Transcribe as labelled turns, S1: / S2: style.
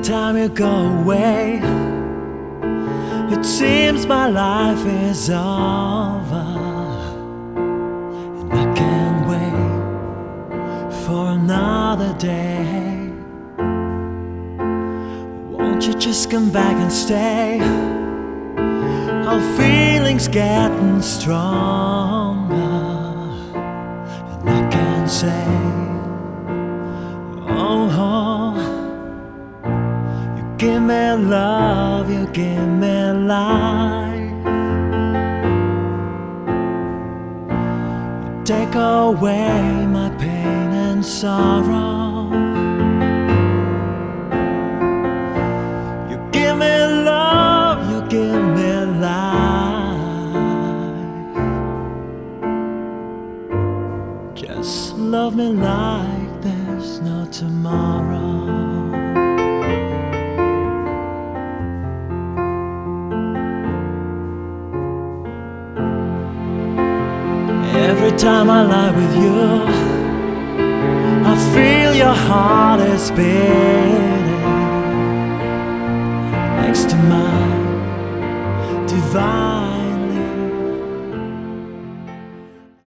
S1: time you go away, it seems my life is over, and I can't wait for another day. Won't you just come back and stay? Our feelings getting stronger, and I can't say, oh, you give me love, you give me life, you take away my pain and sorrow. You give me love, you give me life. Just love me like there's no tomorrow. Every time I lie with you, I feel your heart is beating next to mine, divine.